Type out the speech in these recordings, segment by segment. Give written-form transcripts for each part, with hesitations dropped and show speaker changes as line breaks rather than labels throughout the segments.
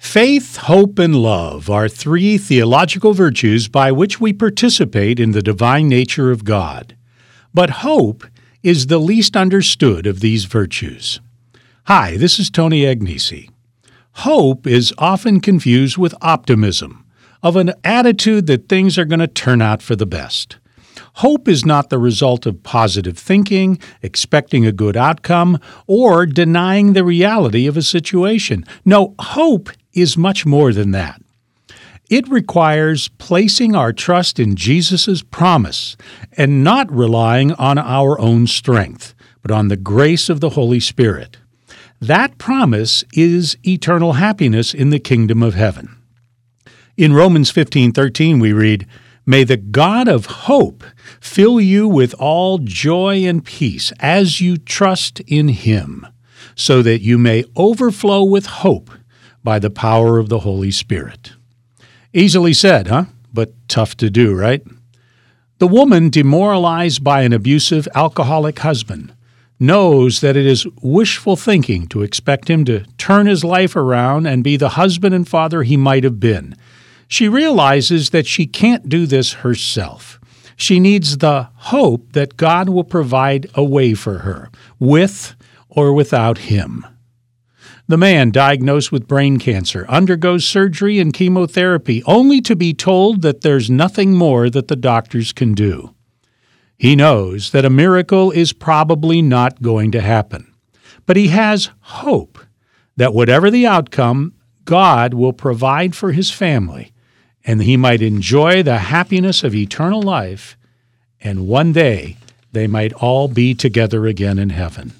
Faith, hope, and love are three theological virtues by which we participate in the divine nature of God. But hope is the least understood of these virtues. Hi, this is Tony Agnesi. Hope is often confused with optimism, of an attitude that things are going to turn out for the best. Hope is not the result of positive thinking, expecting a good outcome, or denying the reality of a situation. No, hope is much more than that. It requires placing our trust in Jesus' promise and not relying on our own strength, but on the grace of the Holy Spirit. That promise is eternal happiness in the kingdom of heaven. In Romans 15:13 we read, "May the God of hope fill you with all joy and peace as you trust in Him, so that you may overflow with hope by the power of the Holy Spirit." Easily said, But tough to do, right? The woman demoralized by an abusive alcoholic husband knows that it is wishful thinking to expect him to turn his life around and be the husband and father he might have been. She realizes that she can't do this herself. She needs the hope that God will provide a way for her, with or without him. The man diagnosed with brain cancer undergoes surgery and chemotherapy only to be told that there's nothing more that the doctors can do. He knows that a miracle is probably not going to happen, but he has hope that whatever the outcome, God will provide for his family, and he might enjoy the happiness of eternal life, and one day they might all be together again in heaven.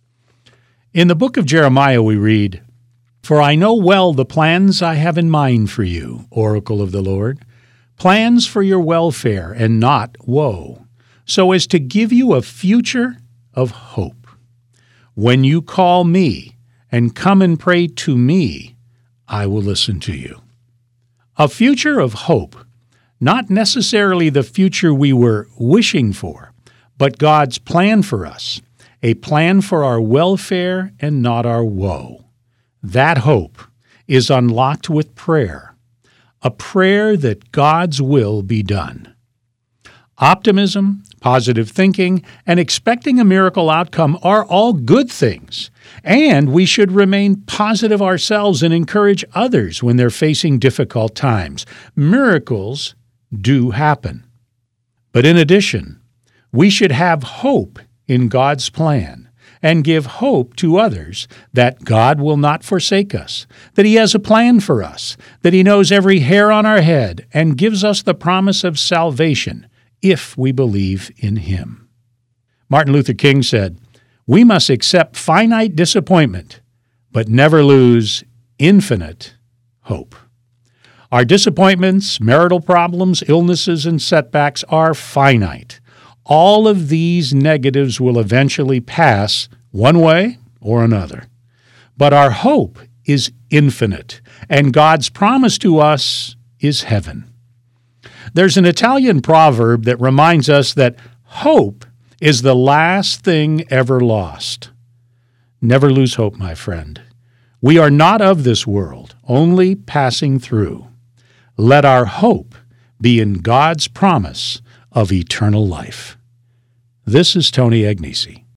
In the book of Jeremiah we read, "For I know well the plans I have in mind for you, oracle of the Lord, plans for your welfare and not woe, so as to give you a future of hope. When you call me and come and pray to me, I will listen to you." A future of hope, not necessarily the future we were wishing for, but God's plan for us, a plan for our welfare and not our woe. That hope is unlocked with prayer, a prayer that God's will be done. Optimism, positive thinking, and expecting a miracle outcome are all good things, and we should remain positive ourselves and encourage others when they're facing difficult times. Miracles do happen. But in addition, we should have hope in God's plan and give hope to others that God will not forsake us, that He has a plan for us, that He knows every hair on our head and gives us the promise of salvation if we believe in Him. Martin Luther King said, "We must accept finite disappointment, but never lose infinite hope." Our disappointments, marital problems, illnesses, and setbacks are finite. All of these negatives will eventually pass one way or another. But our hope is infinite, and God's promise to us is heaven. There's an Italian proverb that reminds us that hope is the last thing ever lost. Never lose hope, my friend. We are not of this world, only passing through. Let our hope be in God's promise of eternal life. This is Tony Agnesi.